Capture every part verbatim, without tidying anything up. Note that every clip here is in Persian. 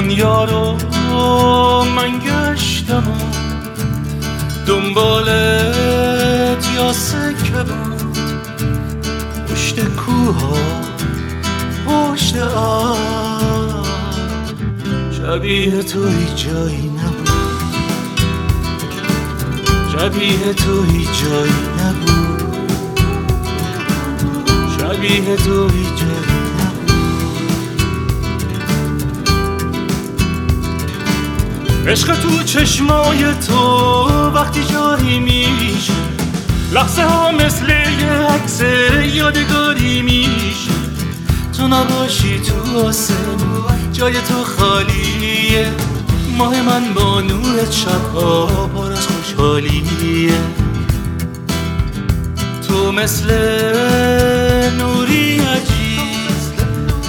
دنیا رو من گشتم و دنبالت یا سکه بود، پشت کوه ها پشت آب، شبیه تو هیچ جایی نبود، شبیه تو هیچ جایی نبود، شبیه تو هیچ جایی نبود. عشق تو چشمای تو وقتی جاری میشه، لحظه ها مثل یه عکس یادگاری میشه. تو نباشی تو آسمون جای تو خالیه، ماه من با نورت شبها پر از خوشحالیه. تو مثل نوری عجیب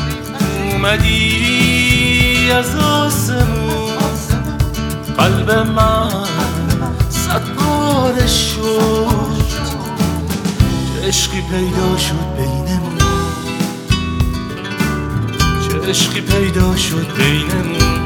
اومدی از آسمون، قلب من صد پاره شد، چه عشقی پیدا شد بینمون، چه عشقی پیدا شد بینمون،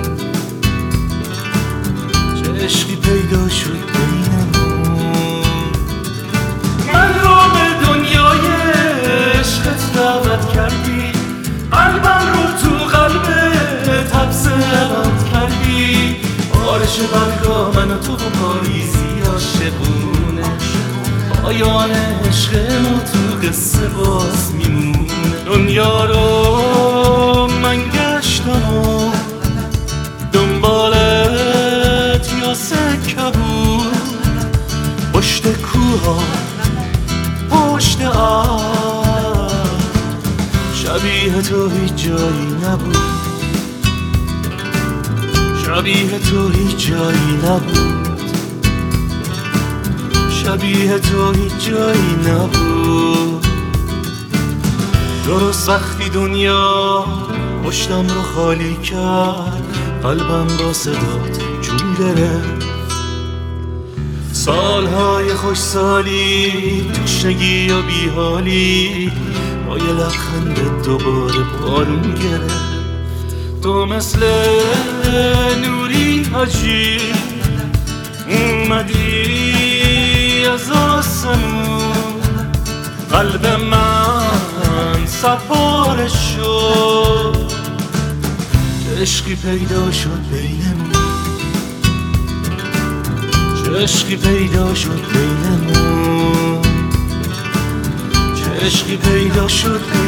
چه عشقی پیدا شد بینمون. من رو به دنیای عشقت دعوت کردی، قلبم رو تو قلبت حبس ابد کردی. بارش برگا من و تو و پاییزی عاشقونه، پایان عشق ما تو قصه باز میمونه. دنیا رو من گشتم و دنبالت یا سکه بود، پشت کوه ها پشت آب، شبیه تو هیچ جایی نبود، شبیه تو هیچ جایی نبود، شبیه تو هیچ جایی نبود. درست وقتی دنیا پشتم رو خالی کرد، قلبم با صدات جون گرفت. سالهای خوش سالی تشنگی و بیحالی با یه لبخند دوباره بارون گرفت. تو مثل نوری عجیب اومدی از آسمون، قلب من صد پاره شد، چه عشقی پیدا شد بینمون، چه عشقی پیدا شد بینمون، چه عشقی پیدا شد بینمون.